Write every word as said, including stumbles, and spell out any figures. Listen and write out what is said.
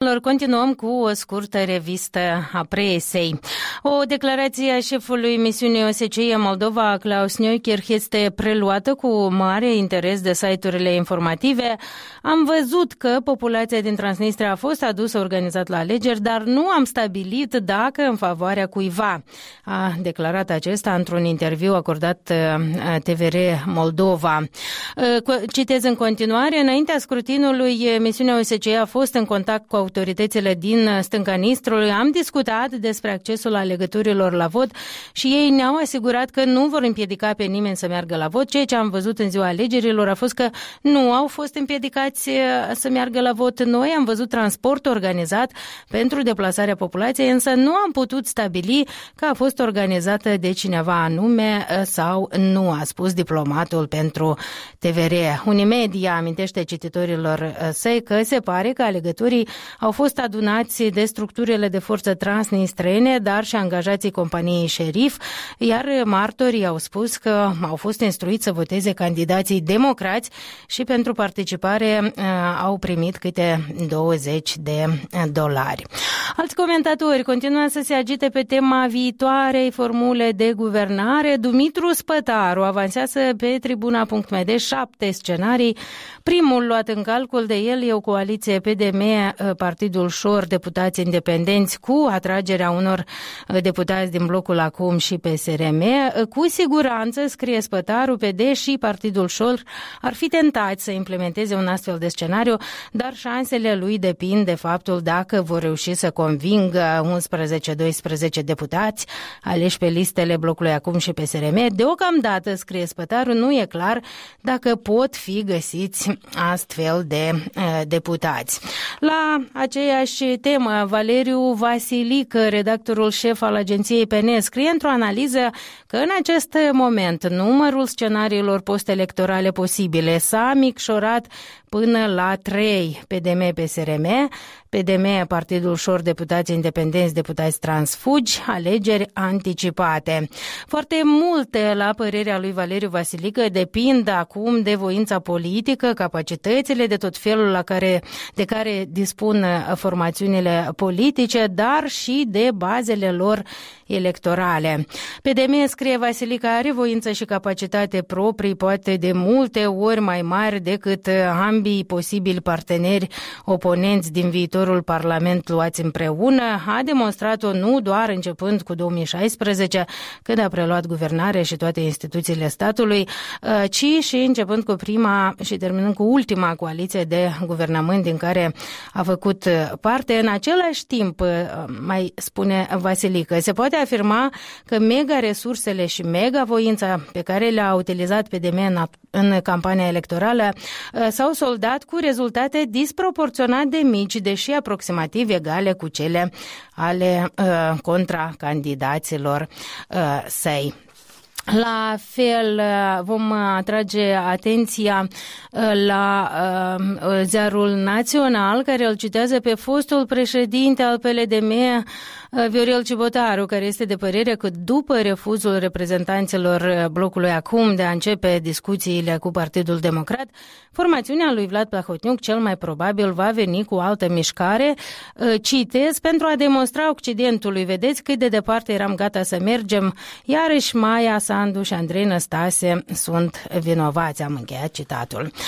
prieteniilor, continuăm cu o scurtă revistă a presei. O declarație a șefului misiunii O S C E Moldova, Klaus Neukirch, este preluată cu mare interes de site-urile informative. Am văzut că populația din Transnistria a fost adusă organizat la alegeri, dar nu am stabilit dacă în favoarea cuiva. A declarat acesta într-un interviu acordat T V R Moldova. Citez în continuare: înaintea scrutinului, misiunea O S C E a fost în contact cu autoritățile din stânga Nistrului. Am discutat despre accesul alegătorilor la vot și ei ne-au asigurat că nu vor împiedica pe nimeni să meargă la vot. Ceea ce am văzut în ziua alegerilor a fost că nu au fost împiedicați să meargă la vot. Noi am văzut transport organizat pentru deplasarea populației, însă nu am putut stabili că a fost organizată de cineva anume sau nu, a spus diplomatul pentru T V R. Unimedia amintește cititorilor săi că se pare că alegătorii au fost adunați de structurile de forță transnistrene, dar și angajații companiei Șerif, iar martorii au spus că au fost instruiți să voteze candidații democrați și pentru participare uh, au primit câte douăzeci de dolari. Alți comentatori continuă să se agite pe tema viitoarei formule de guvernare. Dumitru Spătaru avansează pe tribuna punct m d șapte scenarii. Primul luat în calcul de el e o coaliție P D M, Partidul Șor, deputați independenți cu atragerea unor deputați din blocul Acum și P S R M. Cu siguranță, scrie Spătaru, P D și Partidul Șor ar fi tentați să implementeze un astfel de scenariu, dar șansele lui depind de faptul dacă vor reuși să convingă unsprezece doisprezece deputați aleși pe listele blocului Acum și P S R M. Deocamdată, scrie Spătaru, nu e clar dacă pot fi găsiți astfel de uh, deputați. La aceeași temă, Valeriu Vasilică, redactorul șef al agenției P N, scrie într-o analiză că în acest moment numărul scenariilor post-electorale posibile s-a micșorat până la trei: P D M, P S R M, P D M, Partidul Șor, deputați independenți, deputați transfugi, alegeri anticipate. Foarte multe, la părerea lui Valeriu Vasilică, depind acum de voința politică, capacitățile de tot felul la care, de care dispun formațiunile politice, dar și de bazele lor electorale. P D M, scrie Vasilică, are voință și capacitate proprii, poate de multe ori mai mari decât ambii posibili parteneri oponenți din viitorul Parlament luați împreună. A demonstrat-o nu doar începând cu două mii șaisprezece, când a preluat guvernarea și toate instituțiile statului, ci și începând cu prima și terminând cu ultima coaliție de guvernământ din care a făcut parte. În același timp, mai spune Vasilică, se poate afirma că mega resursele și mega voința pe care le-a utilizat P D M în, în campania electorală s-au soldat cu rezultate disproporționat de mici, deși aproximativ egale cu cele ale uh, contracandidaților uh, săi. La fel, vom atrage atenția la uh, Ziarul Național, care îl citează pe fostul președinte al P L D M, Viorel Cibotaru, care este de părere că după refuzul reprezentanților blocului Acum de a începe discuțiile cu Partidul Democrat, formațiunea lui Vlad Plahotniuc cel mai probabil va veni cu o altă mișcare, citez, pentru a demonstra Occidentului: vedeți cât de departe eram gata să mergem, iarăși Maia Sandu și Andrei Năstase sunt vinovați. Am încheiat citatul.